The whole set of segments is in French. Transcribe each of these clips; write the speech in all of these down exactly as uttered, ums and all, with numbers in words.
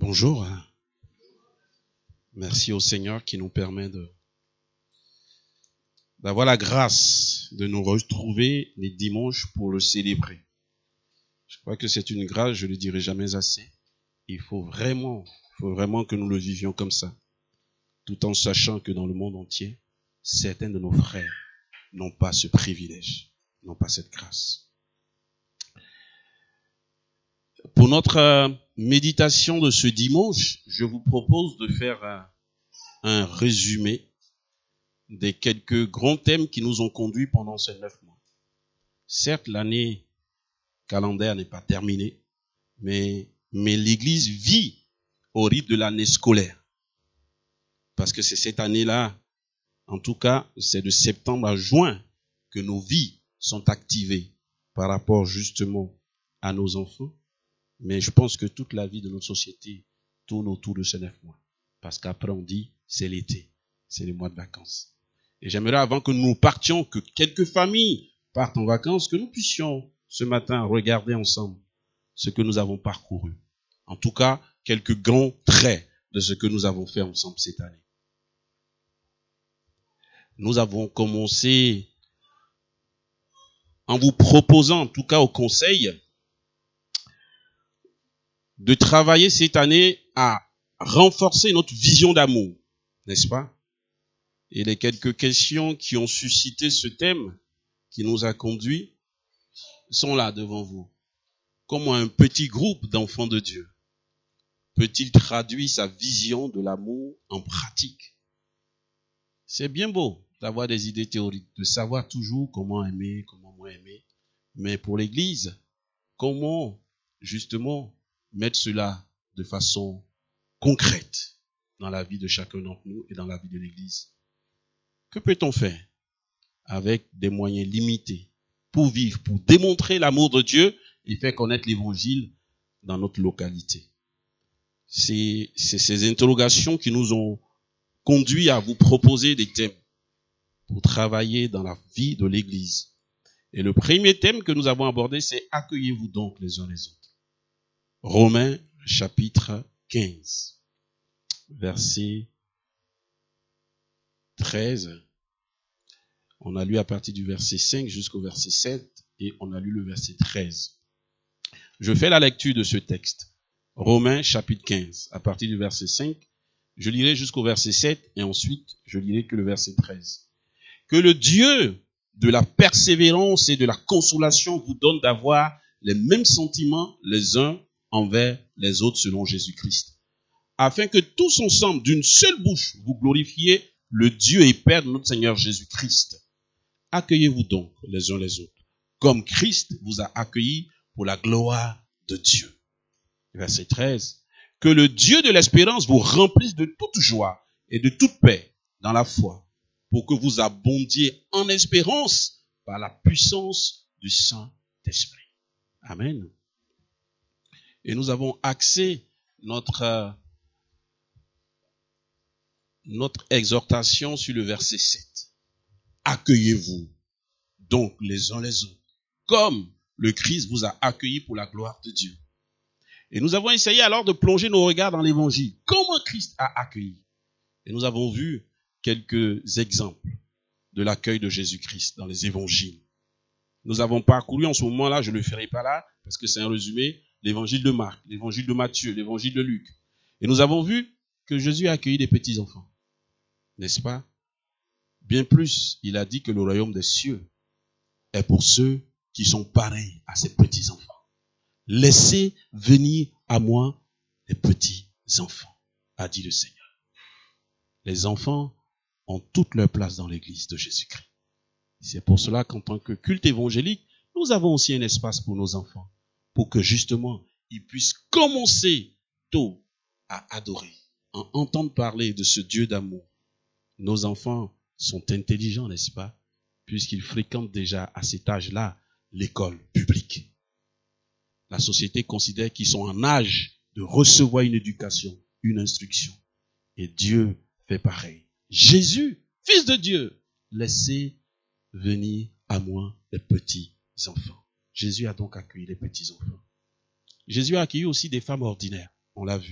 Bonjour. Merci au Seigneur qui nous permet de, d'avoir la grâce de nous retrouver les dimanches pour le célébrer. Je crois que c'est une grâce, je ne le dirai jamais assez. Il faut vraiment, il faut vraiment que nous le vivions comme ça, tout en sachant que dans le monde entier, certains de nos frères n'ont pas ce privilège, n'ont pas cette grâce. Pour notre méditation de ce dimanche, je vous propose de faire un, un résumé des quelques grands thèmes qui nous ont conduits pendant ces neuf mois. Certes, l'année calendaire n'est pas terminée, mais, mais l'Église vit au rythme de l'année scolaire. Parce que c'est cette année-là, en tout cas, c'est de septembre à juin que nos vies sont activées par rapport justement à nos enfants. Mais je pense que toute la vie de notre société tourne autour de ces neuf mois. Parce qu'après on dit, c'est l'été, c'est les mois de vacances. Et j'aimerais avant que nous partions, que quelques familles partent en vacances, que nous puissions ce matin regarder ensemble ce que nous avons parcouru. En tout cas, quelques grands traits de ce que nous avons fait ensemble cette année. Nous avons commencé en vous proposant, en tout cas au conseil, de travailler cette année à renforcer notre vision d'amour, n'est-ce pas? Et les quelques questions qui ont suscité ce thème, qui nous a conduits, sont là devant vous. Comment un petit groupe d'enfants de Dieu peut-il traduire sa vision de l'amour en pratique? C'est bien beau d'avoir des idées théoriques, de savoir toujours comment aimer, comment moins aimer. Mais pour l'Église, comment justement mettre cela de façon concrète dans la vie de chacun d'entre nous et dans la vie de l'Église? Que peut-on faire avec des moyens limités pour vivre, pour démontrer l'amour de Dieu et faire connaître l'Évangile dans notre localité? C'est, c'est ces interrogations qui nous ont conduits à vous proposer des thèmes pour travailler dans la vie de l'Église. Et le premier thème que nous avons abordé, c'est « Accueillez-vous donc les uns les autres ». Romains chapitre quinze, verset treize. On a lu à partir du verset cinq jusqu'au verset sept et on a lu le verset treize. Je fais la lecture de ce texte. Romains chapitre quinze, à partir du verset cinq, je lirai jusqu'au verset sept et ensuite je lirai que le verset treize. Que le Dieu de la persévérance et de la consolation vous donne d'avoir les mêmes sentiments les uns envers les autres selon Jésus-Christ, afin que tous ensemble, d'une seule bouche, vous glorifiez le Dieu et Père de notre Seigneur Jésus-Christ. Accueillez-vous donc les uns les autres, comme Christ vous a accueillis pour la gloire de Dieu. Verset treize. Que le Dieu de l'espérance vous remplisse de toute joie et de toute paix dans la foi, pour que vous abondiez en espérance par la puissance du Saint-Esprit. Amen. Et nous avons axé notre, euh, notre exhortation sur le verset sept. Accueillez-vous donc les uns les autres, comme le Christ vous a accueillis pour la gloire de Dieu. Et nous avons essayé alors de plonger nos regards dans l'évangile. Comment Christ a accueilli? Et nous avons vu quelques exemples de l'accueil de Jésus-Christ dans les évangiles. Nous avons parcouru en ce moment-là, je ne le ferai pas là, parce que c'est un résumé, l'évangile de Marc, l'évangile de Matthieu, l'évangile de Luc. Et nous avons vu que Jésus a accueilli des petits-enfants. N'est-ce pas? Bien plus, il a dit que le royaume des cieux est pour ceux qui sont pareils à ces petits-enfants. Laissez venir à moi les petits-enfants, a dit le Seigneur. Les enfants ont toute leur place dans l'église de Jésus-Christ. C'est pour cela qu'en tant que culte évangélique, nous avons aussi un espace pour nos enfants, pour que justement, ils puissent commencer tôt à adorer, à entendre parler de ce Dieu d'amour. Nos enfants sont intelligents, n'est-ce pas? Puisqu'ils fréquentent déjà à cet âge-là l'école publique. La société considère qu'ils sont en âge de recevoir une éducation, une instruction. Et Dieu fait pareil. Jésus, Fils de Dieu, laissez venir à moi les petits enfants. Jésus a donc accueilli les petits enfants. Jésus a accueilli aussi des femmes ordinaires, on l'a vu,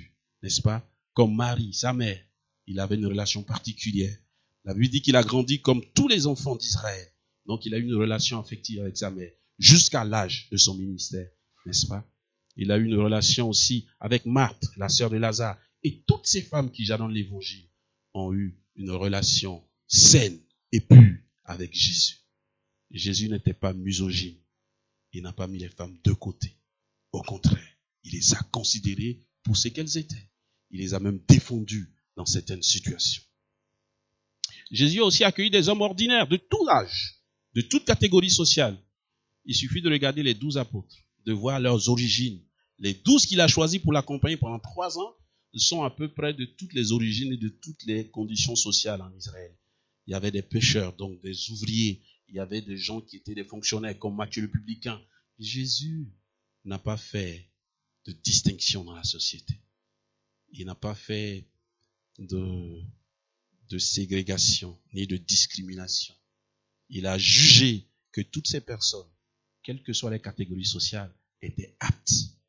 n'est-ce pas? Comme Marie, sa mère, il avait une relation particulière. La Bible dit qu'il a grandi comme tous les enfants d'Israël. Donc il a eu une relation affective avec sa mère, jusqu'à l'âge de son ministère, n'est-ce pas? Il a eu une relation aussi avec Marthe, la sœur de Lazare. Et toutes ces femmes qui jalonnent l'évangile ont eu une relation saine et pure avec Jésus. Jésus n'était pas misogyne. Il n'a pas mis les femmes de côté. Au contraire, il les a considérées pour ce qu'elles étaient. Il les a même défendues dans certaines situations. Jésus a aussi accueilli des hommes ordinaires de tout âge, de toute catégorie sociale. Il suffit de regarder les douze apôtres, de voir leurs origines. Les douze qu'il a choisis pour l'accompagner pendant trois ans sont à peu près de toutes les origines et de toutes les conditions sociales en Israël. Il y avait des pêcheurs, donc des ouvriers. Il y avait des gens qui étaient des fonctionnaires, comme Matthieu le publicain. Jésus n'a pas fait de distinction dans la société. Il n'a pas fait de, de ségrégation ni de discrimination. Il a jugé que toutes ces personnes, quelles que soient les catégories sociales, étaient aptes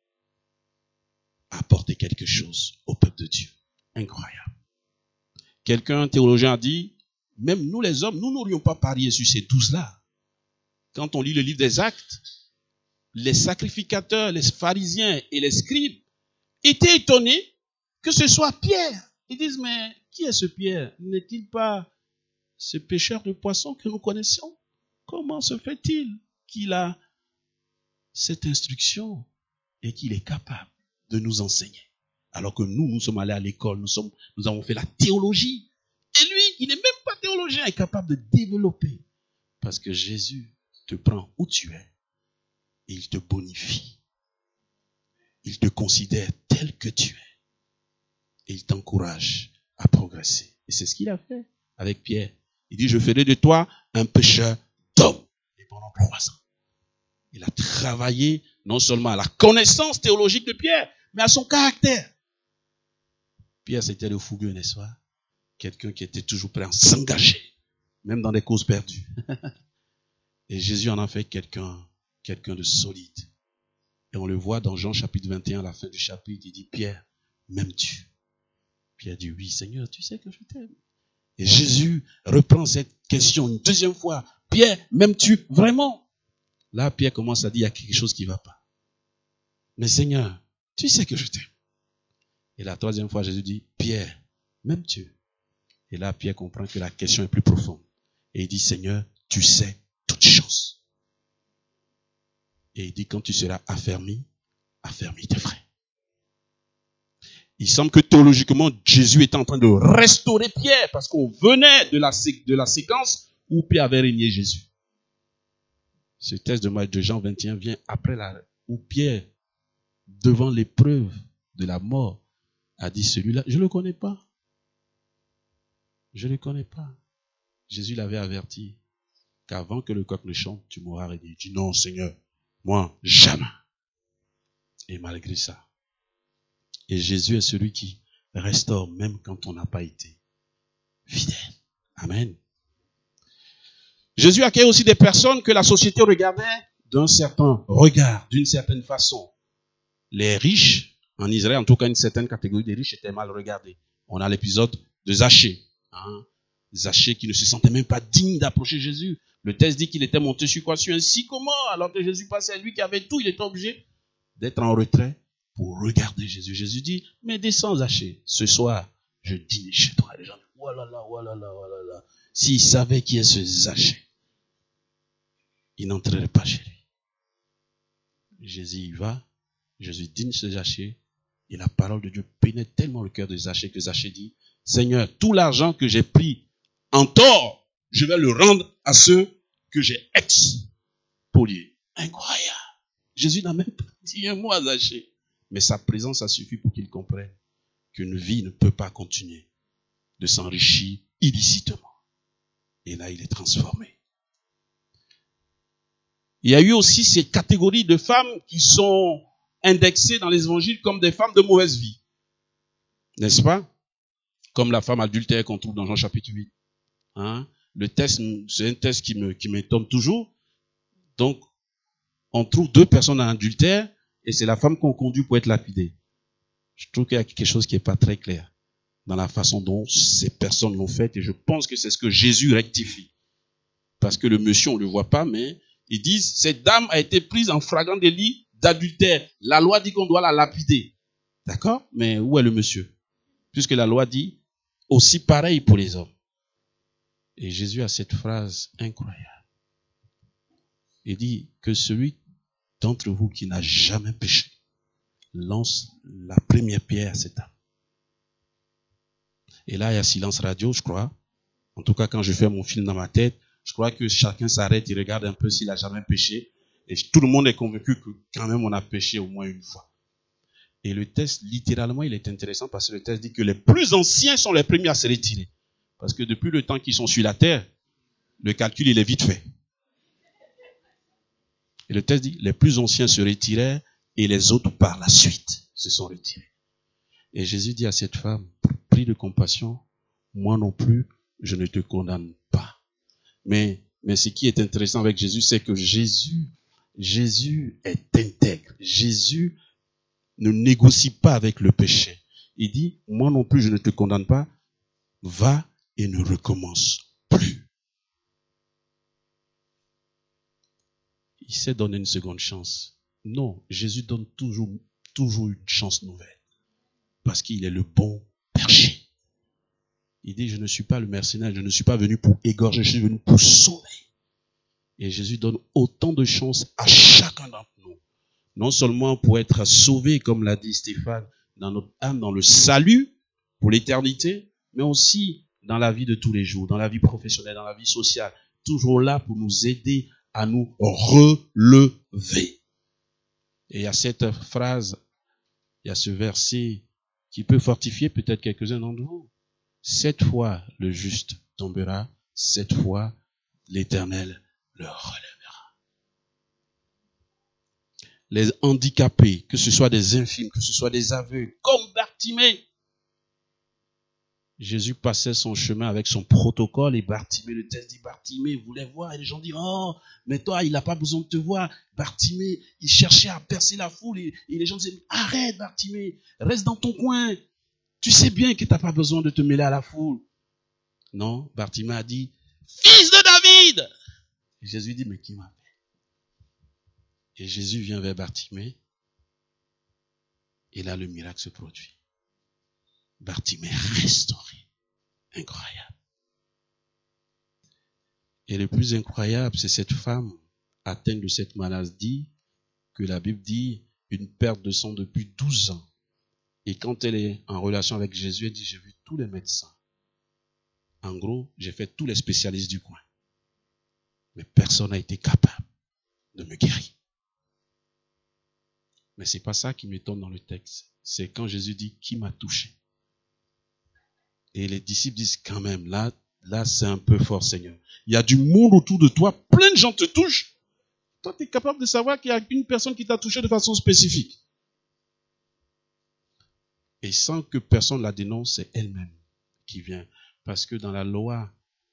à apporter quelque chose au peuple de Dieu. Incroyable. Quelqu'un, un théologien, a dit, même nous les hommes, nous n'aurions pas parié sur ces douze-là. Quand on lit le livre des Actes, les sacrificateurs, les pharisiens et les scribes étaient étonnés que ce soit Pierre. Ils disent, mais qui est ce Pierre? N'est-il pas ce pêcheur de poissons que nous connaissons? Comment se fait-il qu'il a cette instruction et qu'il est capable de nous enseigner? Alors que nous, nous sommes allés à l'école, nous, sommes, nous avons fait la théologie. Et lui, il n'est même pas théologien, il est capable de développer. Parce que Jésus te prend où tu es et il te bonifie. Il te considère tel que tu es. Et il t'encourage à progresser. Et c'est ce qu'il a fait avec Pierre. Il dit, je ferai de toi un pêcheur d'hommes. Et pendant trois ans, il a travaillé non seulement à la connaissance théologique de Pierre, mais à son caractère. Pierre, c'était le fougueux, n'est-ce pas? Quelqu'un qui était toujours prêt à s'engager, même dans des causes perdues. Et Jésus en a fait quelqu'un, quelqu'un de solide. Et on le voit dans Jean chapitre vingt et un, à la fin du chapitre, il dit, Pierre, m'aimes-tu? Pierre dit, oui, Seigneur, tu sais que je t'aime. Et Jésus reprend cette question une deuxième fois. Pierre, m'aimes-tu vraiment? Là, Pierre commence à dire, il y a quelque chose qui ne va pas. Mais Seigneur, tu sais que je t'aime. Et la troisième fois, Jésus dit, Pierre, m'aimes-tu? Et là, Pierre comprend que la question est plus profonde. Et il dit, Seigneur, tu sais toutes choses. Et il dit, quand tu seras affermi, affermis tes frères. Il semble que théologiquement, Jésus était en train de restaurer Pierre parce qu'on venait de la, de la séquence où Pierre avait régné Jésus. Ce texte de, de Jean vingt et un vient après la, où Pierre, devant l'épreuve de la mort, a dit, celui-là, je ne le connais pas. Je ne le connais pas. Jésus l'avait averti qu'avant que le coq ne chante, tu mourras régné. Il dit, non, Seigneur, moi, jamais. Et malgré ça, et Jésus est celui qui restaure même quand on n'a pas été fidèle. Amen. Jésus accueille aussi des personnes que la société regardait d'un certain regard, d'une certaine façon. Les riches, en Israël, en tout cas une certaine catégorie des riches, étaient mal regardés. On a l'épisode de Zachée. Hein? Zachée qui ne se sentait même pas digne d'approcher Jésus. Le texte dit qu'il était monté sur quoi? Sur un sycomore, alors que Jésus passait, lui qui avait tout, il était obligé d'être en retrait pour regarder Jésus. Jésus dit, mais descends Zachée, ce soir, je dîne chez toi. Les gens disent, oh là là, oh là là, oh là là. S'ils savaient qui est ce Zachée, ils n'entreraient pas chez lui. Jésus y va, Jésus dîne chez Zachée, et la parole de Dieu pénètre tellement le cœur de Zachée que Zachée dit, Seigneur, tout l'argent que j'ai pris en tort, je vais le rendre à ceux que j'ai expoliés. Incroyable. Jésus n'a même pas dit un mot à Zachée. Mais sa présence a suffi pour qu'il comprenne qu'une vie ne peut pas continuer de s'enrichir illicitement. Et là, il est transformé. Il y a eu aussi ces catégories de femmes qui sont indexées dans les évangiles comme des femmes de mauvaise vie. N'est-ce pas? Comme la femme adultère qu'on trouve dans Jean chapitre huit. Hein? Le texte, c'est un texte qui me, qui m'étonne toujours. Donc, on trouve deux personnes en adultère et c'est la femme qu'on conduit pour être lapidée. Je trouve qu'il y a quelque chose qui n'est pas très clair dans la façon dont ces personnes l'ont fait, et je pense que c'est ce que Jésus rectifie. Parce que le monsieur, on ne le voit pas, mais ils disent, cette dame a été prise en flagrant délit d'adultère. La loi dit qu'on doit la lapider. D'accord? Mais où est le monsieur? Puisque la loi dit, aussi pareil pour les hommes. Et Jésus a cette phrase incroyable. Il dit que celui d'entre vous qui n'a jamais péché lance la première pierre à cette âme. Et là, il y a silence radio, je crois. En tout cas, quand je fais mon film dans ma tête, je crois que chacun s'arrête et regarde un peu s'il a jamais péché. Et tout le monde est convaincu que quand même on a péché au moins une fois. Et le texte, littéralement, il est intéressant parce que le texte dit que les plus anciens sont les premiers à se retirer. Parce que depuis le temps qu'ils sont sur la terre, le calcul, il est vite fait. Et le texte dit, les plus anciens se retiraient et les autres par la suite se sont retirés. Et Jésus dit à cette femme, pris de compassion, moi non plus, je ne te condamne pas. Mais, mais ce qui est intéressant avec Jésus, c'est que Jésus, Jésus est intègre. Jésus ne négocie pas avec le péché. Il dit, moi non plus, je ne te condamne pas, va et ne recommence plus. Il s'est donné une seconde chance. Non, Jésus donne toujours, toujours une chance nouvelle. Parce qu'il est le bon berger. Il dit, je ne suis pas le mercenaire, je ne suis pas venu pour égorger, je suis venu pour sauver. Et Jésus donne autant de chances à chacun d'entre nous. Non seulement pour être sauvé, comme l'a dit Stéphane, dans notre âme, dans le salut, pour l'éternité, mais aussi dans la vie de tous les jours, dans la vie professionnelle, dans la vie sociale. Toujours là pour nous aider à nous relever. Et il y a cette phrase, il y a ce verset qui peut fortifier peut-être quelques-uns d'entre vous. Sept fois le juste tombera, sept fois l'Éternel le relèvera. Les handicapés, que ce soit des infirmes, que ce soit des aveugles, comme Bartimée. Jésus passait son chemin avec son protocole et Bartimée, le texte dit Bartimée voulait voir et les gens disent oh, mais toi il n'a pas besoin de te voir. Bartimée, il cherchait à percer la foule et, et les gens disaient arrête Bartimée, reste dans ton coin. Tu sais bien que tu n'as pas besoin de te mêler à la foule. Non, Bartimée a dit fils de David. Et Jésus dit mais qui m'appelle? Et Jésus vient vers Bartimée et là le miracle se produit. Bartimée restauré. Incroyable. Et le plus incroyable, c'est cette femme atteinte de cette maladie que la Bible dit une perte de sang depuis douze ans. Et quand elle est en relation avec Jésus, elle dit, j'ai vu tous les médecins. En gros, j'ai fait tous les spécialistes du coin. Mais personne n'a été capable de me guérir. Mais c'est pas ça qui m'étonne dans le texte. C'est quand Jésus dit, qui m'a touché? Et les disciples disent quand même, là, là c'est un peu fort Seigneur. Il y a du monde autour de toi, plein de gens te touchent. Toi, tu es capable de savoir qu'il y a une personne qui t'a touché de façon spécifique. Et sans que personne la dénonce, c'est elle-même qui vient. Parce que dans la loi,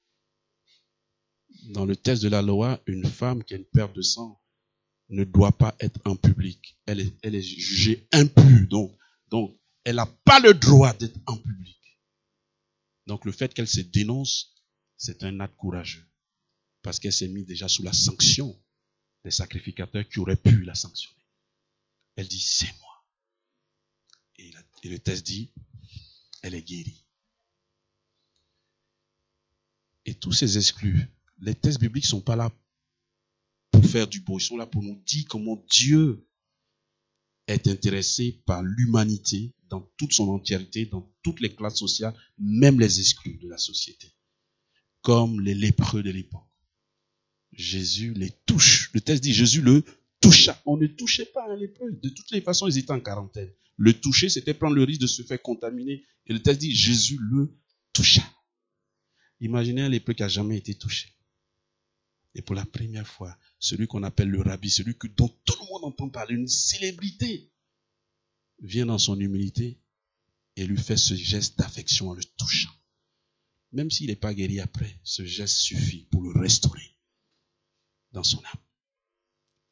dans le texte de la loi, une femme qui a une perte de sang ne doit pas être en public. Elle est, elle est jugée impure. Donc, donc elle n'a pas le droit d'être en public. Donc le fait qu'elle se dénonce, c'est un acte courageux. Parce qu'elle s'est mise déjà sous la sanction des sacrificateurs qui auraient pu la sanctionner. Elle dit, c'est moi. Et, la, et le texte dit, elle est guérie. Et tous ces exclus, les textes bibliques ne sont pas là pour faire du beau. Ils sont là pour nous dire comment Dieu est intéressé par l'humanité dans toute son entièreté, dans toutes les classes sociales, même les exclus de la société. Comme les lépreux de l'époque. Jésus les touche. Le texte dit Jésus le toucha. On ne touchait pas un lépreux. De toutes les façons, ils étaient en quarantaine. Le toucher, c'était prendre le risque de se faire contaminer. Et le texte dit Jésus le toucha. Imaginez un lépreux qui n'a jamais été touché. Et pour la première fois, celui qu'on appelle le rabbi, celui que, dont tout le monde entend parler, une célébrité, vient dans son humilité et lui fait ce geste d'affection en le touchant. Même s'il n'est pas guéri après, ce geste suffit pour le restaurer dans son âme.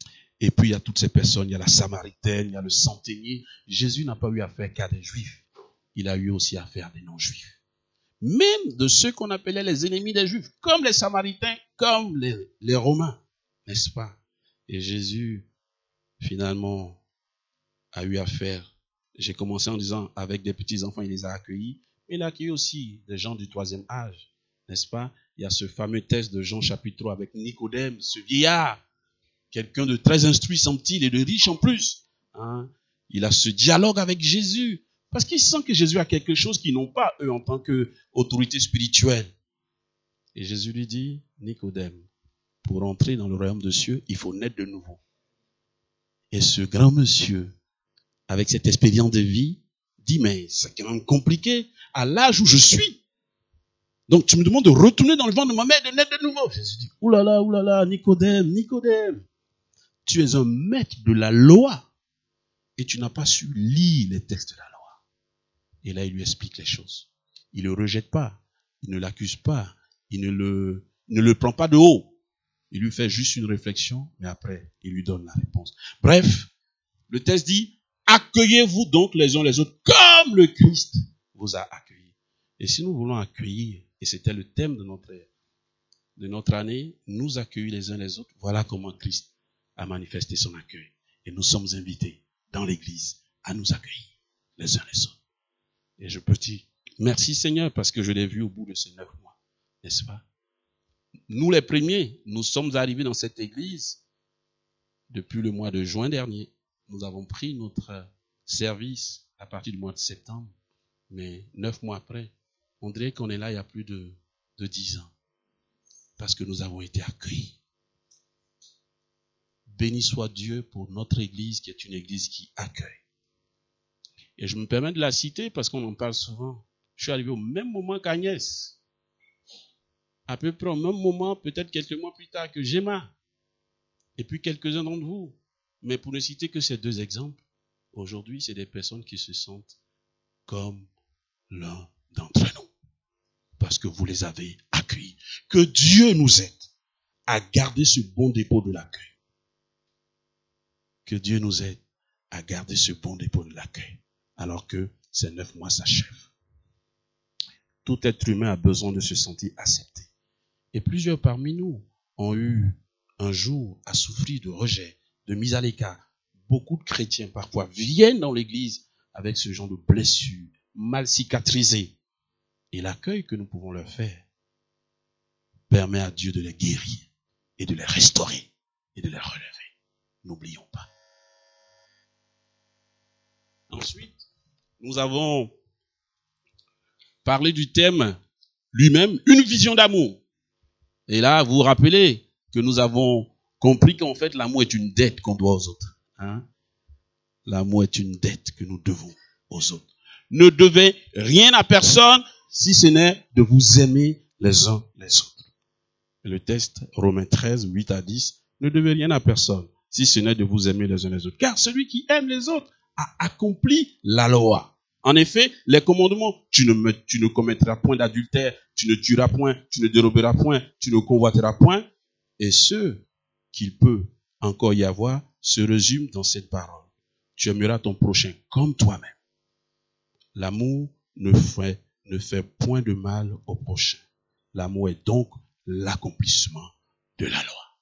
Et puis il y a toutes ces personnes, il y a la Samaritaine, il y a le centenier. Jésus n'a pas eu affaire qu'à des Juifs. Il a eu aussi affaire à des non-Juifs. Même de ceux qu'on appelait les ennemis des Juifs, comme les Samaritains, comme les, les Romains, n'est-ce pas? Et Jésus, finalement, a eu affaire. J'ai commencé en disant, avec des petits-enfants, il les a accueillis. Mais il a accueilli aussi des gens du troisième âge, n'est-ce pas? Il y a ce fameux texte de Jean chapitre trois avec Nicodème, ce vieillard, quelqu'un de très instruit semble-t-il et de riche en plus. Hein? Il a ce dialogue avec Jésus. Parce qu'ils sentent que Jésus a quelque chose qu'ils n'ont pas, eux, en tant qu'autorité spirituelle. Et Jésus lui dit, Nicodème, pour entrer dans le royaume des cieux, il faut naître de nouveau. Et ce grand monsieur, avec cette expérience de vie, dit, mais c'est quand même compliqué, à l'âge où je suis. Donc tu me demandes de retourner dans le ventre de ma mère et de naître de nouveau. Jésus dit, oulala, oulala, Nicodème, Nicodème, tu es un maître de la loi et tu n'as pas su lire les textes de la loi. Et là, il lui explique les choses. Il ne le rejette pas. Il ne l'accuse pas. Il ne le, ne le prend pas de haut. Il lui fait juste une réflexion, mais après, il lui donne la réponse. Bref, le texte dit, accueillez-vous donc les uns les autres comme le Christ vous a accueillis. Et si nous voulons accueillir, et c'était le thème de notre, de notre année, nous accueillir les uns les autres, voilà comment Christ a manifesté son accueil. Et nous sommes invités dans l'église à nous accueillir les uns les autres. Et je peux dire, merci Seigneur, parce que je l'ai vu au bout de ces neuf mois, n'est-ce pas? Nous les premiers, nous sommes arrivés dans cette église depuis le mois de juin dernier. Nous avons pris notre service à partir du mois de septembre, mais neuf mois après, on dirait qu'on est là il y a plus de, de dix ans, parce que nous avons été accueillis. Béni soit Dieu pour notre église qui est une église qui accueille. Et je me permets de la citer parce qu'on en parle souvent. Je suis arrivé au même moment qu'Agnès. À peu près au même moment, peut-être quelques mois plus tard que Gemma. Et puis quelques-uns d'entre vous. Mais pour ne citer que ces deux exemples, aujourd'hui, c'est des personnes qui se sentent comme l'un d'entre nous. Parce que vous les avez accueillis. Que Dieu nous aide à garder ce bon dépôt de l'accueil. Que Dieu nous aide à garder ce bon dépôt de l'accueil. Alors que ces neuf mois s'achèvent. Tout être humain a besoin de se sentir accepté. Et plusieurs parmi nous ont eu un jour à souffrir de rejet, de mise à l'écart. Beaucoup de chrétiens parfois viennent dans l'église avec ce genre de blessures, mal cicatrisées. Et l'accueil que nous pouvons leur faire permet à Dieu de les guérir et de les restaurer et de les relever. N'oublions pas. Ensuite, nous avons parlé du thème lui-même, une vision d'amour. Et là, vous vous rappelez que nous avons compris qu'en fait, l'amour est une dette qu'on doit aux autres. Hein? L'amour est une dette que nous devons aux autres. Ne devez rien à personne si ce n'est de vous aimer les uns les autres. Et le texte, Romains treize, huit à dix, ne devez rien à personne si ce n'est de vous aimer les uns les autres. Car celui qui aime les autres a accompli la loi. En effet, les commandements, tu ne, me, tu ne commettras point d'adultère, tu ne tueras point, tu ne déroberas point, tu ne convoiteras point. Et ceux qu'il peut encore y avoir se résument dans cette parole. Tu aimeras ton prochain comme toi-même. L'amour ne fait, ne fait point de mal au prochain. L'amour est donc l'accomplissement de la loi.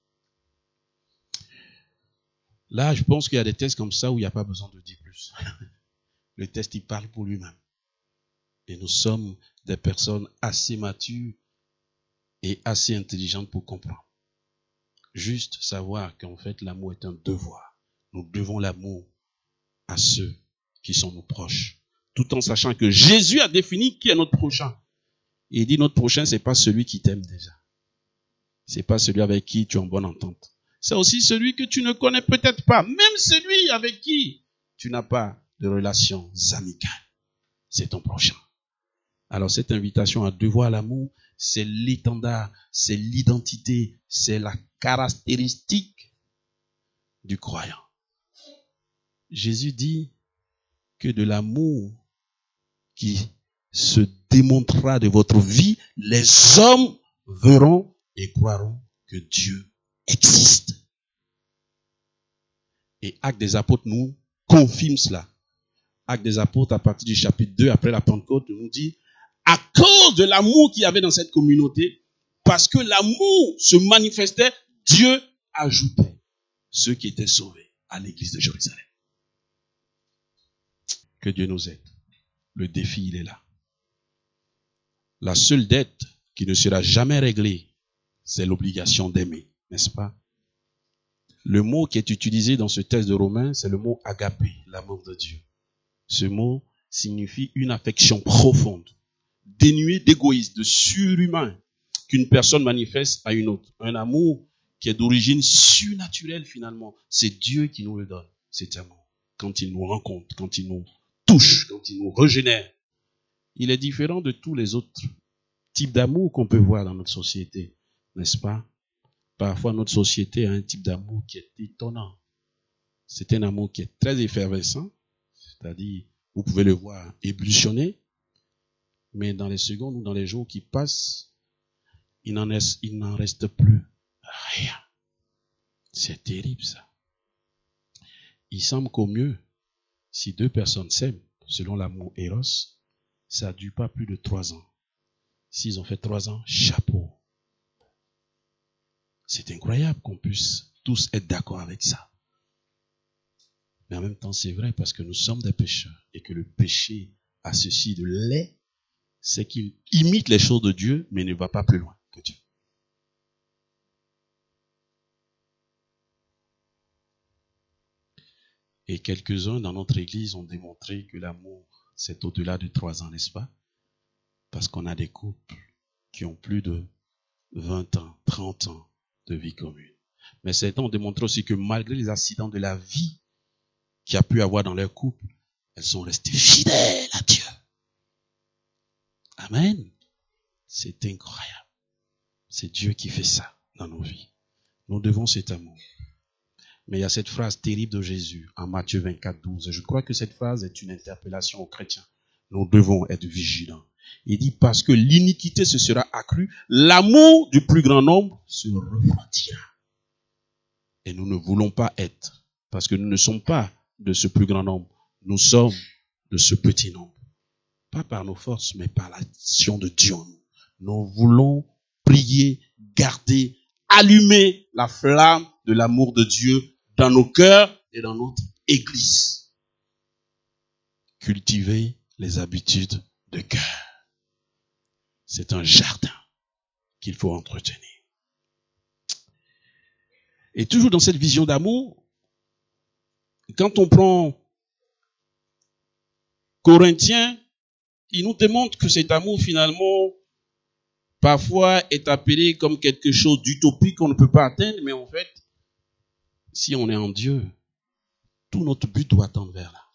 Là, je pense qu'il y a des textes comme ça où il n'y a pas besoin de dire plus. Le texte, il parle pour lui-même. Et nous sommes des personnes assez matures et assez intelligentes pour comprendre. Juste savoir qu'en fait, l'amour est un devoir. Nous devons l'amour à ceux qui sont nos proches. Tout en sachant que Jésus a défini qui est notre prochain. Et il dit notre prochain, c'est pas celui qui t'aime déjà. C'est pas celui avec qui tu es en bonne entente. C'est aussi celui que tu ne connais peut-être pas. Même celui avec qui tu n'as pas de relations amicales. C'est ton prochain. Alors cette invitation à devoir l'amour, c'est l'étendard, c'est l'identité, c'est la caractéristique du croyant. Jésus dit que de l'amour qui se démontrera de votre vie, les hommes verront et croiront que Dieu existe. Et Actes des Apôtres nous confirme cela. Actes des Apôtres, à partir du chapitre deux, après la Pentecôte, nous dit, à cause de l'amour qu'il y avait dans cette communauté, parce que l'amour se manifestait, Dieu ajoutait ceux qui étaient sauvés à l'église de Jérusalem. Que Dieu nous aide. Le défi, il est là. La seule dette qui ne sera jamais réglée, c'est l'obligation d'aimer, n'est-ce pas? Le mot qui est utilisé dans ce texte de Romains, c'est le mot agapé, l'amour de Dieu. Ce mot signifie une affection profonde, dénuée d'égoïsme, de surhumain, qu'une personne manifeste à une autre. Un amour qui est d'origine surnaturelle finalement. C'est Dieu qui nous le donne, cet amour. Quand il nous rencontre, quand il nous touche, quand il nous régénère. Il est différent de tous les autres types d'amour qu'on peut voir dans notre société, n'est-ce pas? Parfois, notre société a un type d'amour qui est étonnant. C'est un amour qui est très effervescent, c'est-à-dire, vous pouvez le voir ébullitionner, mais dans les secondes ou dans les jours qui passent, il n'en reste, il n'en reste plus rien. C'est terrible, ça. Il semble qu'au mieux, si deux personnes s'aiment, selon l'amour Eros, ça ne dure pas plus de trois ans. S'ils ont fait trois ans, chapeau. C'est incroyable qu'on puisse tous être d'accord avec ça. Mais en même temps, c'est vrai parce que nous sommes des pécheurs et que le péché a ceci de laid, c'est qu'il imite les choses de Dieu, mais ne va pas plus loin que Dieu. Et quelques-uns dans notre église ont démontré que l'amour, c'est au-delà de trois ans, n'est-ce pas? Parce qu'on a des couples qui ont plus de vingt ans, trente ans de vie commune. Mais certains ont démontré aussi que malgré les accidents de la vie qu'il y a pu avoir dans leur couple, elles sont restées fidèles à Dieu. Amen. C'est incroyable. C'est Dieu qui fait ça dans nos vies. Nous devons cet amour. Mais il y a cette phrase terrible de Jésus en Matthieu vingt-quatre, douze. Je crois que cette phrase est une interpellation aux chrétiens. Nous devons être vigilants. Il dit, parce que l'iniquité se sera accrue, l'amour du plus grand nombre se refroidira. Et nous ne voulons pas être, parce que nous ne sommes pas de ce plus grand nombre. Nous sommes de ce petit nombre. Pas par nos forces, mais par l'action de Dieu en nous. Nous voulons prier, garder, allumer la flamme de l'amour de Dieu dans nos cœurs et dans notre église. Cultiver les habitudes de cœur. C'est un jardin qu'il faut entretenir. Et toujours dans cette vision d'amour, quand on prend Corinthiens, il nous démontre que cet amour finalement, parfois est appelé comme quelque chose d'utopique qu'on ne peut pas atteindre, mais en fait, si on est en Dieu, tout notre but doit tendre vers là.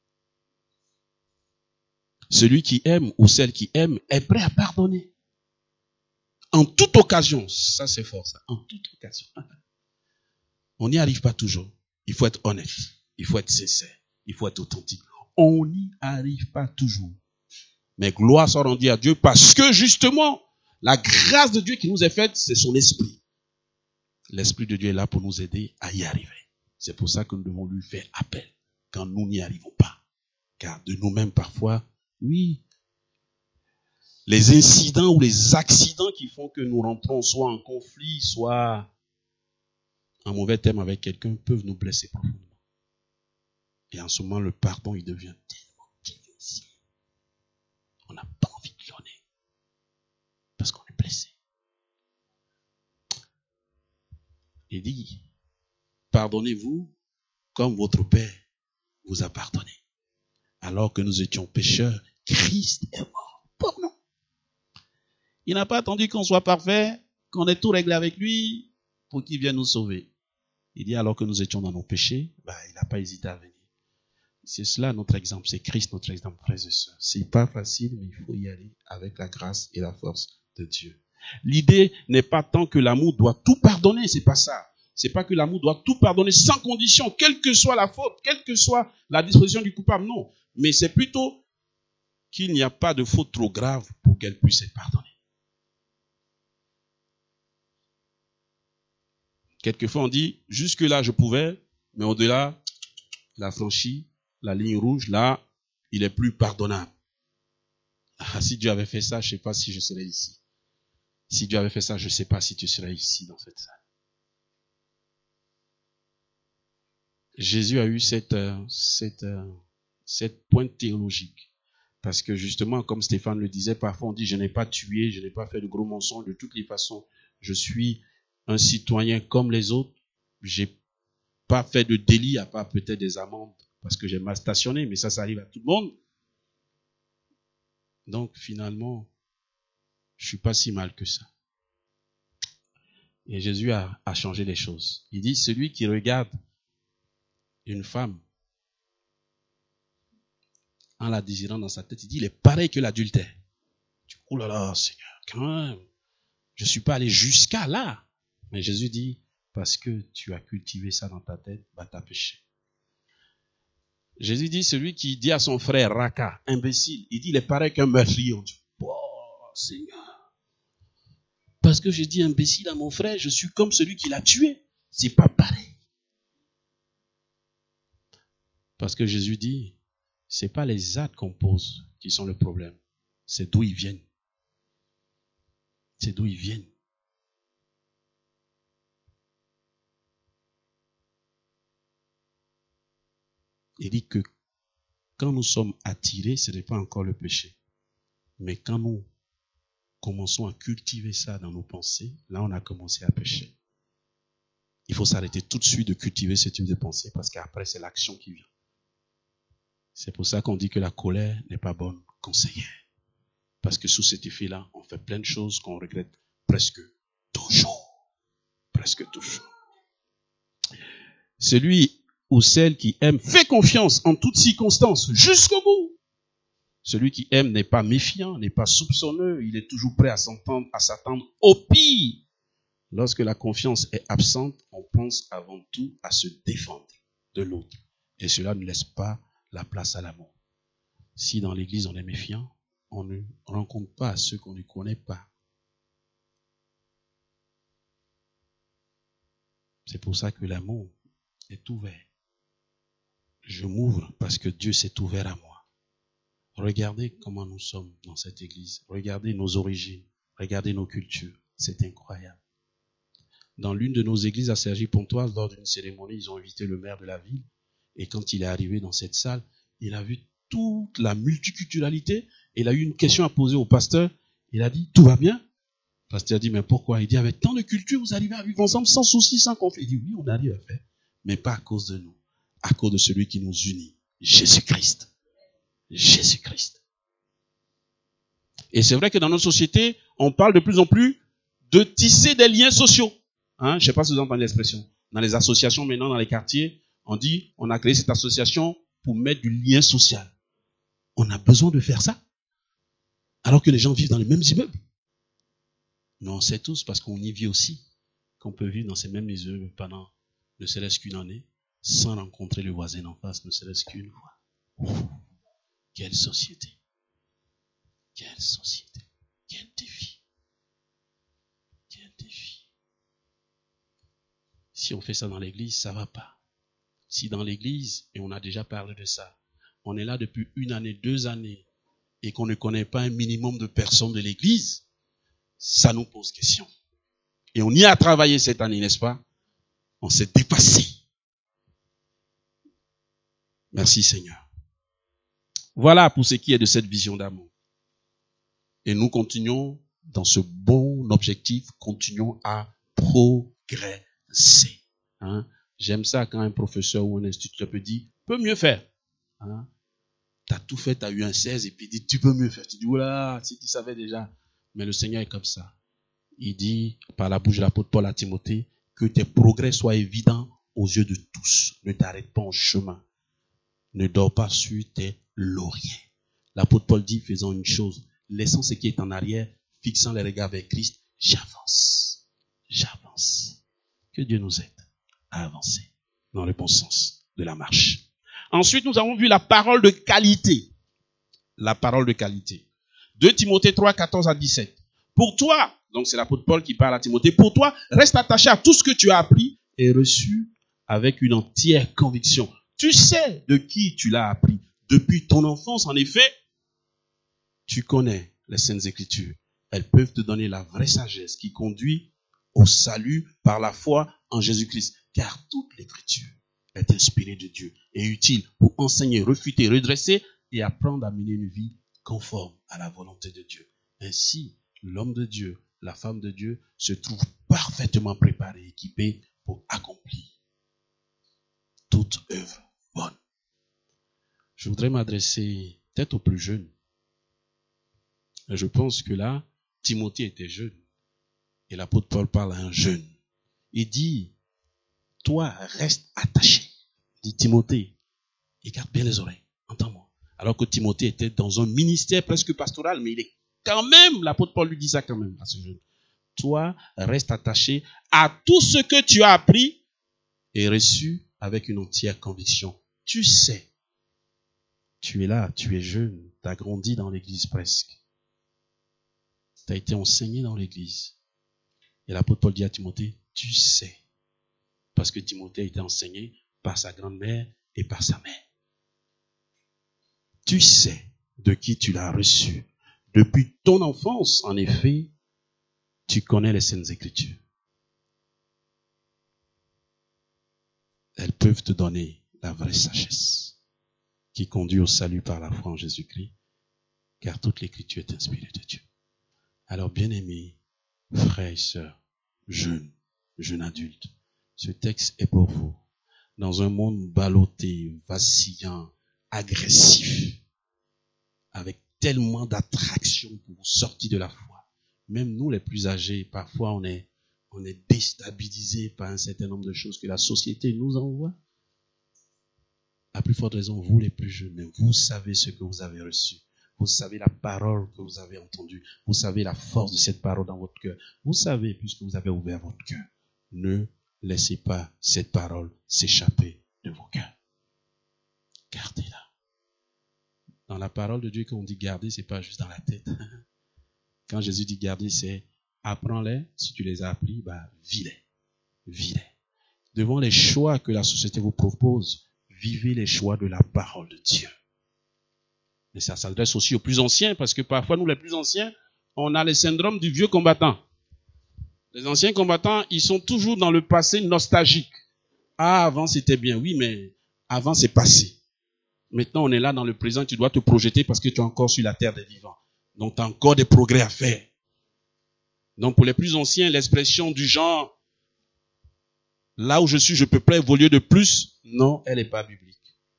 Celui qui aime ou celle qui aime est prêt à pardonner. En toute occasion, ça c'est fort ça, en toute occasion. On n'y arrive pas toujours. Il faut être honnête, il faut être sincère, il faut être authentique. On n'y arrive pas toujours. Mais gloire soit rendue à Dieu parce que justement, la grâce de Dieu qui nous est faite, c'est son esprit. L'esprit de Dieu est là pour nous aider à y arriver. C'est pour ça que nous devons lui faire appel quand nous n'y arrivons pas. Car de nous-mêmes parfois, oui, les incidents ou les accidents qui font que nous rentrons soit en conflit, soit en mauvais terme avec quelqu'un peuvent nous blesser profondément. Et en ce moment, le pardon, il devient tellement difficile. On n'a pas envie de donner parce qu'on est blessé. Il dit, pardonnez-vous comme votre Père vous a pardonné. Alors que nous étions pécheurs, Christ est mort pour nous. Il n'a pas attendu qu'on soit parfait, qu'on ait tout réglé avec lui pour qu'il vienne nous sauver. Il dit alors que nous étions dans nos péchés, bah, il n'a pas hésité à venir. C'est cela notre exemple, c'est Christ notre exemple, frères et sœurs. C'est pas facile, mais il faut y aller avec la grâce et la force de Dieu. L'idée n'est pas tant que l'amour doit tout pardonner, c'est pas ça. C'est pas que l'amour doit tout pardonner sans condition, quelle que soit la faute, quelle que soit la disposition du coupable, non. Mais c'est plutôt qu'il n'y a pas de faute trop grave pour qu'elle puisse être pardonnée. Quelquefois on dit, jusque-là je pouvais, Mais au-delà, il a franchi la ligne rouge. Là, il est plus pardonnable. Ah, si Dieu avait fait ça, je ne sais pas si je serais ici. Si Dieu avait fait ça, je ne sais pas si tu serais ici dans cette salle. Jésus a eu cette, cette, cette pointe théologique. Parce que justement, comme Stéphane le disait, parfois on dit, je n'ai pas tué, je n'ai pas fait de gros mensonges. De toutes les façons, je suis un citoyen comme les autres. Je n'ai pas fait de délit, à part peut-être des amendes, parce que j'ai mal stationné, mais ça, ça arrive à tout le monde. Donc finalement, je ne suis pas si mal que ça. Et Jésus a, a changé les choses. Il dit, celui qui regarde une femme en la désirant dans sa tête, il dit, il est pareil que l'adultère. Tu dis, oh là là, Seigneur, quand même, je ne suis pas allé jusqu'à là. Mais Jésus dit, parce que tu as cultivé ça dans ta tête, bah t'as péché. Jésus dit, celui qui dit à son frère, Raka, imbécile, il dit, il est pareil qu'un meurtrier. On dit, oh, Seigneur. Parce que je dis imbécile à mon frère, je suis comme celui qui l'a tué. C'est pas pareil. Parce que Jésus dit, c'est pas les actes qu'on pose qui sont le problème. C'est d'où ils viennent. C'est d'où ils viennent. Il dit que quand nous sommes attirés, ce n'est pas encore le péché. Mais quand nous commençons à cultiver ça dans nos pensées, là on a commencé à pécher. Il faut s'arrêter tout de suite de cultiver ce type de pensée parce qu'après c'est l'action qui vient. C'est pour ça qu'on dit que la colère n'est pas bonne conseillère. Parce que sous cet effet-là, on fait plein de choses qu'on regrette presque toujours. Presque toujours. Celui ou celle qui aime fait confiance en toutes circonstances jusqu'au bout. Celui qui aime n'est pas méfiant, n'est pas soupçonneux, il est toujours prêt à s'entendre, à s'attendre au pire. Lorsque la confiance est absente, on pense avant tout à se défendre de l'autre. Et cela ne laisse pas la place à l'amour. Si dans l'église on est méfiant, on ne rencontre pas ceux qu'on ne connaît pas. C'est pour ça que l'amour est ouvert. Je m'ouvre parce que Dieu s'est ouvert à moi. Regardez comment nous sommes dans cette église. Regardez nos origines. Regardez nos cultures. C'est incroyable. Dans l'une de nos églises à Cergy-Pontoise, lors d'une cérémonie, ils ont invité le maire de la ville. Et quand il est arrivé dans cette salle, il a vu toute la multiculturalité. Il a eu une question à poser au pasteur. Il a dit, tout va bien? Le pasteur a dit, mais pourquoi? Il dit, avec tant de cultures, vous arrivez à vivre ensemble sans souci, sans conflit. Il dit, oui, on arrive à faire. Mais pas à cause de nous. À cause de celui qui nous unit. Jésus-Christ. Jésus-Christ. Et c'est vrai que dans notre société, on parle de plus en plus de tisser des liens sociaux. Hein? Je ne sais pas si vous entendez l'expression. Dans les associations, maintenant, dans les quartiers, on dit, on a créé cette association pour mettre du lien social. On a besoin de faire ça. Alors que les gens vivent dans les mêmes immeubles. Mais on sait tous, parce qu'on y vit aussi, qu'on peut vivre dans ces mêmes immeubles pendant ne serait-ce qu'une année, sans rencontrer le voisin en face, ne serait-ce qu'une fois. Ouh, quelle société. Quelle société. Quel défi. Quel défi. Si on fait ça dans l'église, ça ne va pas. Si dans l'église, et on a déjà parlé de ça, on est là depuis une année, deux années, et qu'on ne connaît pas un minimum de personnes de l'église, ça nous pose question. Et on y a travaillé cette année, n'est-ce pas? On s'est dépassé. Merci Seigneur. Voilà pour ce qui est de cette vision d'amour. Et nous continuons dans ce bon objectif, continuons à progresser. Hein? J'aime ça quand un professeur ou un instituteur peut dire, peut mieux faire. Hein? Tu as tout fait, tu as eu un seize et puis il dit, tu peux mieux faire. Tu dis, oula, si tu savais déjà. Mais le Seigneur est comme ça. Il dit, par la bouche de l'apôtre Paul à Timothée, que tes progrès soient évidents aux yeux de tous. Ne t'arrête pas en chemin. Ne dors pas sur tes lauriers. L'apôtre Paul dit, faisant une chose, laissant ce qui est en arrière, fixant les regards vers Christ, j'avance. J'avance. Que Dieu nous aide à avancer dans le bon sens de la marche. Ensuite, nous avons vu la parole de qualité. La parole de qualité. deux Timothée trois, quatorze à dix-sept. Pour toi, donc c'est l'apôtre Paul qui parle à Timothée, pour toi, reste attaché à tout ce que tu as appris et reçu avec une entière conviction. Tu sais de qui tu l'as appris. Depuis ton enfance, en effet, tu connais les Saintes Écritures. Elles peuvent te donner la vraie sagesse qui conduit au salut par la foi en Jésus-Christ. Car toute l'Écriture est inspirée de Dieu et utile pour enseigner, refuter, redresser et apprendre à mener une vie conforme à la volonté de Dieu. Ainsi, l'homme de Dieu, la femme de Dieu se trouve parfaitement préparé, équipé pour accomplir toute œuvre bonne. Je voudrais m'adresser peut-être aux plus jeunes. Je pense que là, Timothée était jeune. Et l'apôtre Paul parle à un jeune. Il dit, toi, reste attaché. Il dit, Timothée, écarte bien les oreilles, entends-moi. Alors que Timothée était dans un ministère presque pastoral, mais il est quand même, l'apôtre Paul lui dit ça quand même à ce jeune. Toi, reste attaché à tout ce que tu as appris et reçu avec une entière conviction. Tu sais, tu es là, tu es jeune, tu as grandi dans l'église presque. Tu as été enseigné dans l'église. Et l'apôtre Paul dit à Timothée, tu sais. Parce que Timothée a été enseigné par sa grand-mère et par sa mère. Tu sais de qui tu l'as reçu. Depuis ton enfance, en effet, tu connais les Saintes Écritures. Elles peuvent te donner la vraie sagesse qui conduit au salut par la foi en Jésus-Christ, car toute l'Écriture est inspirée de Dieu. Alors, bien-aimés, frères et sœurs, jeunes, jeunes adultes, ce texte est pour vous. Dans un monde ballotté, vacillant, agressif, avec tellement d'attractions pour vous sortir de la foi. Même nous, les plus âgés, parfois on est, on est déstabilisés par un certain nombre de choses que la société nous envoie. À plus forte raison, vous les plus jeunes, mais vous savez ce que vous avez reçu. Vous savez la parole que vous avez entendue. Vous savez la force de cette parole dans votre cœur. Vous savez, puisque vous avez ouvert votre cœur, ne laissez pas cette parole s'échapper de vos cœurs. Gardez-la. Dans la parole de Dieu, quand on dit garder, c'est pas juste dans la tête. Quand Jésus dit garder, c'est apprends-les. Si tu les as appris, bah, vis-les. Vis-les. Devant les choix que la société vous propose, vivez les choix de la parole de Dieu. Et ça s'adresse aussi aux plus anciens, parce que parfois, nous, les plus anciens, on a le syndrome du vieux combattant. Les anciens combattants, ils sont toujours dans le passé nostalgique. Ah, avant, c'était bien. Oui, mais avant, c'est passé. Maintenant, on est là dans le présent, tu dois te projeter parce que tu es encore sur la terre des vivants. Donc, tu as encore des progrès à faire. Donc, pour les plus anciens, l'expression du genre, là où je suis, je peux pas évoluer de plus, non, elle n'est pas biblique.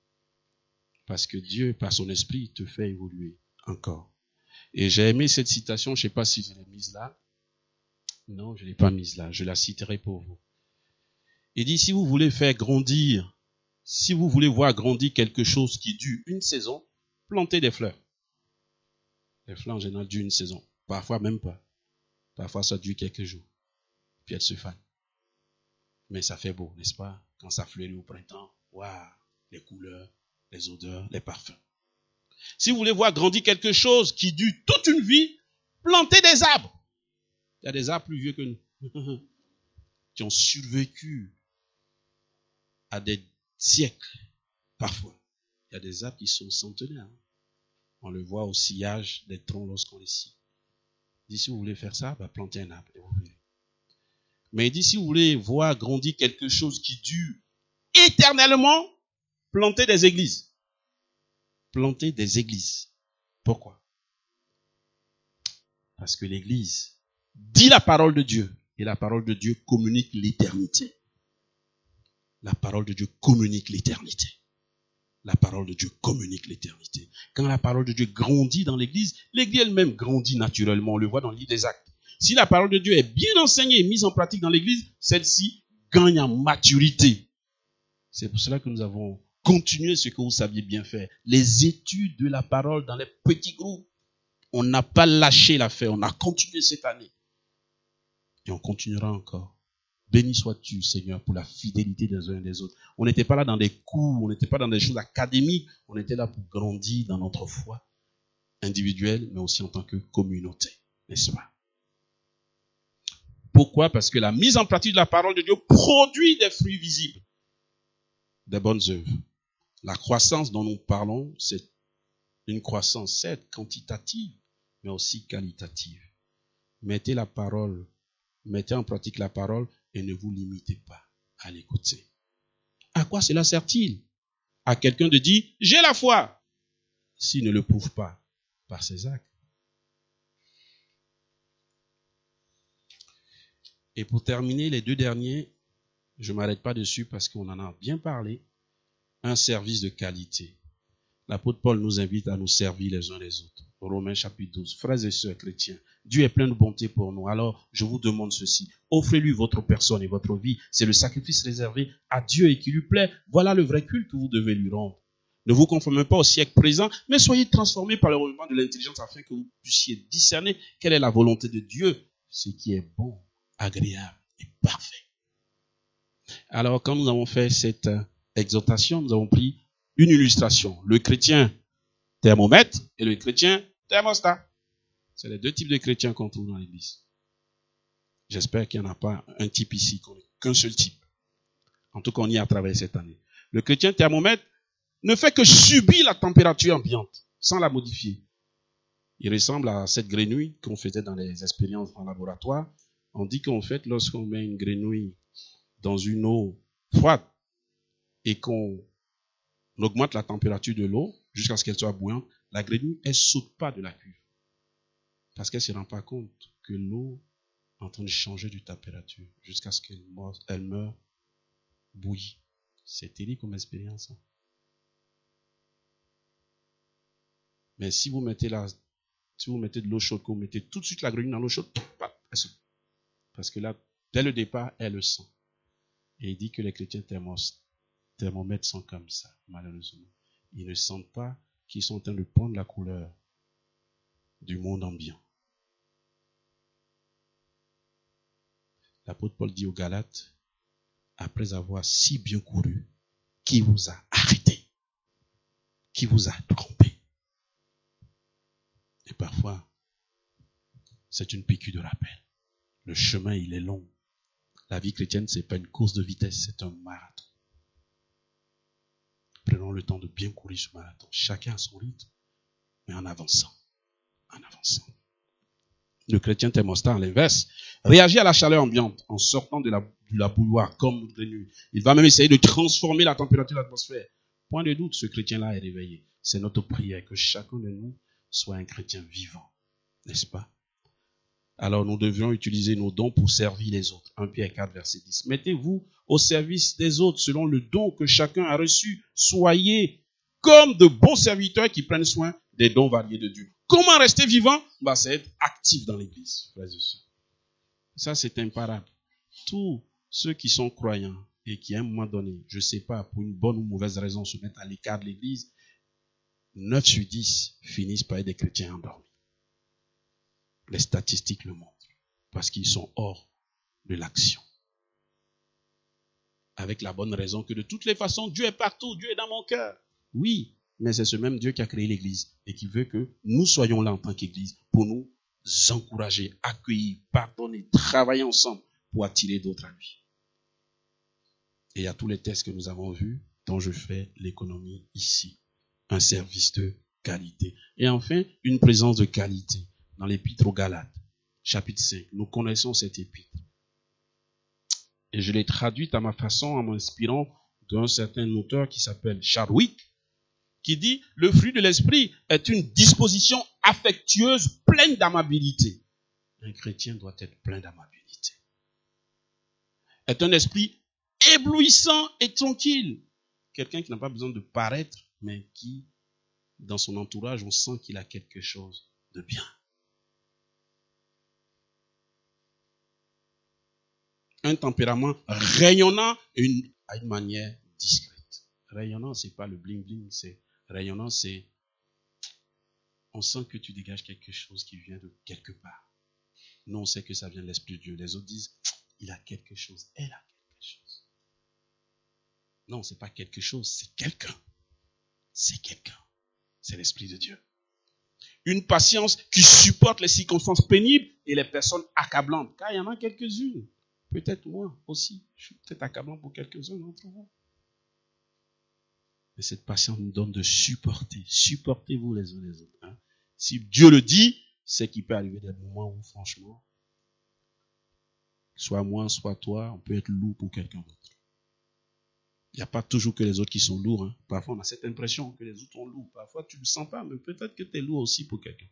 Parce que Dieu, par son esprit, te fait évoluer encore. Et j'ai aimé cette citation, je ne sais pas si je l'ai mise là. Non, je ne l'ai pas mise là, je la citerai pour vous. Il dit, si vous voulez faire grandir, si vous voulez voir grandir quelque chose qui dure une saison, plantez des fleurs. Les fleurs en général durent une saison, parfois même pas. Parfois ça dure quelques jours, puis elles se fanent. Mais ça fait beau, n'est-ce pas? Quand ça fleurit au printemps, waouh, les couleurs, les odeurs, les parfums. Si vous voulez voir grandir quelque chose qui dure toute une vie, plantez des arbres. Il y a des arbres plus vieux que nous, qui ont survécu à des siècles, parfois. Il y a des arbres qui sont centenaires. On le voit au sillage des troncs lorsqu'on les scie. Il dit, si vous voulez faire ça, bah, plantez un arbre et vous verrez. Mais il dit, si vous voulez voir grandir quelque chose qui dure éternellement, plantez des églises. Plantez des églises. Pourquoi? Parce que l'église dit la parole de Dieu. Et la parole de Dieu communique l'éternité. La parole de Dieu communique l'éternité. La parole de Dieu communique l'éternité. Quand la parole de Dieu grandit dans l'église, l'église elle-même grandit naturellement. On le voit dans le livre des Actes. Si la parole de Dieu est bien enseignée et mise en pratique dans l'église, celle-ci gagne en maturité. C'est pour cela que nous avons continué ce que vous saviez bien faire. Les études de la parole dans les petits groupes. On n'a pas lâché l'affaire. On a continué cette année. Et on continuera encore. Béni sois-tu, Seigneur, pour la fidélité des uns et des autres. On n'était pas là dans des cours, on n'était pas dans des choses académiques. On était là pour grandir dans notre foi individuelle, mais aussi en tant que communauté. N'est-ce pas? Pourquoi? Parce que la mise en pratique de la parole de Dieu produit des fruits visibles. des bonnes œuvres. La croissance dont nous parlons, c'est une croissance, certes, quantitative, mais aussi qualitative. Mettez la parole, mettez en pratique la parole et ne vous limitez pas à l'écouter. À quoi cela sert-il? À quelqu'un de dire « j'ai la foi » s'il ne le prouve pas par ses actes. Et pour terminer, les deux derniers, je ne m'arrête pas dessus parce qu'on en a bien parlé, un service de qualité. L'apôtre Paul nous invite à nous servir les uns les autres. Romains chapitre douze. Frères et sœurs chrétiens, Dieu est plein de bonté pour nous. Alors, je vous demande ceci. Offrez-lui votre personne et votre vie. C'est le sacrifice réservé à Dieu et qui lui plaît. Voilà le vrai culte que vous devez lui rendre. Ne vous conformez pas au siècle présent, mais soyez transformés par le renouvellement de l'intelligence afin que vous puissiez discerner quelle est la volonté de Dieu, ce qui est bon, agréable et parfait. Alors, quand nous avons fait cette exhortation, nous avons pris une illustration. Le chrétien thermomètre et le chrétien thermostat. C'est les deux types de chrétiens qu'on trouve dans l'église. J'espère qu'il n'y en a pas un type ici, qu'un seul type. En tout cas, on y a travaillé cette année. Le chrétien thermomètre ne fait que subir la température ambiante, sans la modifier. Il ressemble à cette grenouille qu'on faisait dans les expériences en laboratoire. On dit qu'en fait, lorsqu'on met une grenouille dans une eau froide et qu'on augmente la température de l'eau jusqu'à ce qu'elle soit bouillante, la grenouille, elle ne saute pas de la cuve. Parce qu'elle ne se rend pas compte que l'eau est en train de changer de température jusqu'à ce qu'elle meure, elle meure bouillie. C'est terrible comme expérience. Hein? Mais si vous mettez la, si vous mettez de l'eau chaude, que vous mettez tout de suite la grenouille dans l'eau chaude, elle saute. Parce que là, dès le départ, elle le sent. Et il dit que les chrétiens thermomètres sont comme ça, malheureusement. Ils ne sentent pas qu'ils sont en train de prendre la couleur du monde ambiant. L'apôtre Paul dit aux Galates, après avoir si bien couru, qui vous a arrêté? Qui vous a trompé? Et parfois, c'est une piqûre de rappel. Le chemin, il est long. La vie chrétienne, ce n'est pas une course de vitesse, c'est un marathon. Prenons le temps de bien courir ce marathon. Chacun à son rythme, mais en avançant. En avançant. Le chrétien thermostat, à l'inverse, réagit à la chaleur ambiante en sortant de la, de la bouilloire comme de nuit. Il va même essayer de transformer la température de l'atmosphère. Point de doute, ce chrétien-là est réveillé. C'est notre prière que chacun de nous soit un chrétien vivant. N'est-ce pas? Alors nous devions utiliser nos dons pour servir les autres. un Pierre quatre, verset dix. Mettez-vous au service des autres selon le don que chacun a reçu. Soyez comme de bons serviteurs qui prennent soin des dons variés de Dieu. Comment rester vivant? Bah, c'est être actif dans l'église, frères et sœurs. Ça, c'est imparable. Tous ceux qui sont croyants et qui, à un moment donné, je ne sais pas, pour une bonne ou mauvaise raison, se mettent à l'écart de l'église, neuf sur dix finissent par être des chrétiens endormis. Les statistiques le montrent. Parce qu'ils sont hors de l'action. Avec la bonne raison que de toutes les façons, Dieu est partout, Dieu est dans mon cœur. Oui, mais c'est ce même Dieu qui a créé l'église et qui veut que nous soyons là en tant qu'église pour nous encourager, accueillir, pardonner, travailler ensemble pour attirer d'autres à lui. Et il y a tous les tests que nous avons vus dont je fais l'économie ici. Un service de qualité. Et enfin, une présence de qualité dans l'épître aux Galates, chapitre cinq. Nous connaissons cette épître. Et je l'ai traduite à ma façon en m'inspirant d'un certain auteur qui s'appelle Chadwick, qui dit « Le fruit de l'esprit est une disposition affectueuse pleine d'amabilité. » Un chrétien doit être plein d'amabilité. Est un esprit éblouissant et tranquille. Quelqu'un qui n'a pas besoin de paraître, mais qui, dans son entourage, on sent qu'il a quelque chose de bien. Un tempérament rayonnant et une, à une manière discrète. Rayonnant, c'est pas le bling bling, c'est rayonnant, c'est on sent que tu dégages quelque chose qui vient de quelque part. Nous, on sait que ça vient de l'Esprit de Dieu. Les autres disent, il a quelque chose, elle a quelque chose. Non, c'est pas quelque chose, c'est quelqu'un. C'est quelqu'un. C'est l'Esprit de Dieu. Une patience qui supporte les circonstances pénibles et les personnes accablantes. Car il y en a quelques-unes. Peut-être moi aussi. Je suis peut-être accablant pour quelques-uns d'entre vous. Mais cette patience nous donne de supporter. Supportez-vous les uns les autres. Hein. Si Dieu le dit, c'est qu'il peut arriver des moments où, franchement, soit moi, soit toi, on peut être lourd pour quelqu'un d'autre. Il n'y a pas toujours que les autres qui sont lourds. Hein. Parfois, on a cette impression que les autres sont lourds. Parfois, tu ne le sens pas, mais peut-être que tu es lourd aussi pour quelqu'un.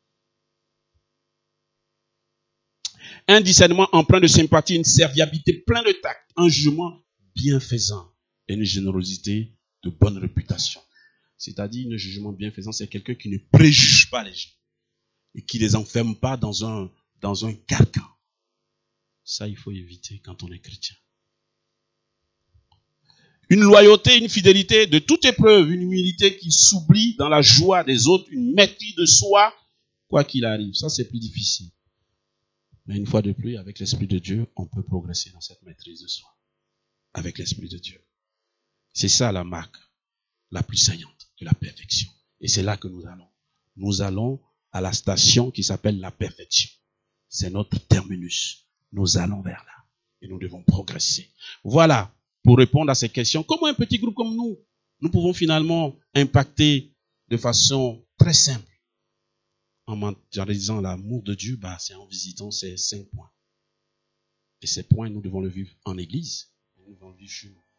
Un discernement empreint de sympathie, une serviabilité plein de tact, un jugement bienfaisant et une générosité de bonne réputation. C'est-à-dire, un jugement bienfaisant, c'est quelqu'un qui ne préjuge pas les gens et qui ne les enferme pas dans un, dans un carcan. Ça, il faut éviter quand on est chrétien. Une loyauté, une fidélité de toute épreuve, une humilité qui s'oublie dans la joie des autres, une maîtrise de soi, quoi qu'il arrive. Ça, c'est plus difficile. Mais une fois de plus, avec l'Esprit de Dieu, on peut progresser dans cette maîtrise de soi. Avec l'Esprit de Dieu. C'est ça la marque la plus saillante de la perfection. Et c'est là que nous allons. Nous allons à la station qui s'appelle la perfection. C'est notre terminus. Nous allons vers là. Et nous devons progresser. Voilà, pour répondre à ces questions, comment un petit groupe comme nous, nous pouvons finalement impacter de façon très simple. En réalisant l'amour de Dieu, bah, c'est en visitant ces cinq points. Et ces points, nous devons le vivre en église. Nous devons le vivre chez nous.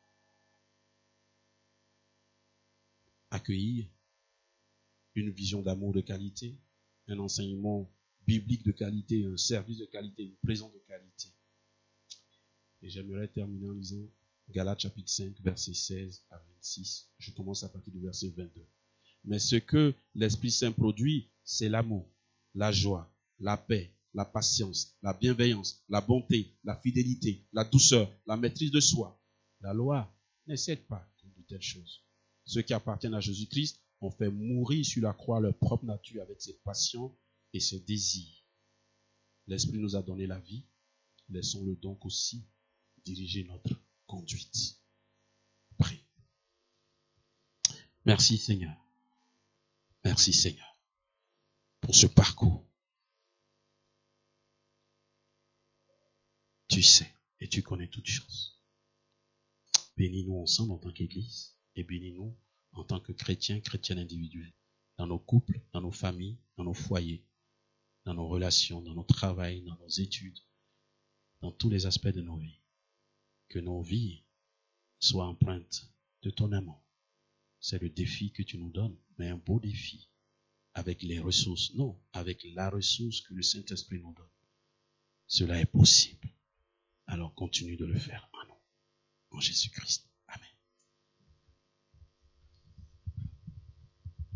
Accueillir une vision d'amour de qualité, un enseignement biblique de qualité, un service de qualité, une présence de qualité. Et j'aimerais terminer en lisant Galates chapitre cinq, versets seize à vingt-six. Je commence à partir du verset vingt-deux. Mais ce que l'Esprit Saint produit, c'est l'amour, la joie, la paix, la patience, la bienveillance, la bonté, la fidélité, la douceur, la maîtrise de soi. La loi n'excède pas de telles choses. Ceux qui appartiennent à Jésus-Christ ont fait mourir sur la croix leur propre nature avec ses passions et ses désirs. L'Esprit nous a donné la vie. Laissons-le donc aussi diriger notre conduite. Prie. Merci Seigneur. Merci Seigneur pour ce parcours. Tu sais et tu connais toutes choses. Bénis-nous ensemble en tant qu'Église et bénis-nous en tant que chrétiens, chrétiennes individuels, dans nos couples, dans nos familles, dans nos foyers, dans nos relations, dans nos travails, dans nos études, dans tous les aspects de nos vies. Que nos vies soient empreintes de ton amour. C'est le défi que tu nous donnes, mais un beau défi. Avec les ressources, non, avec la ressource que le Saint-Esprit nous donne. Cela est possible. Alors continue de le faire en nous, en Jésus-Christ.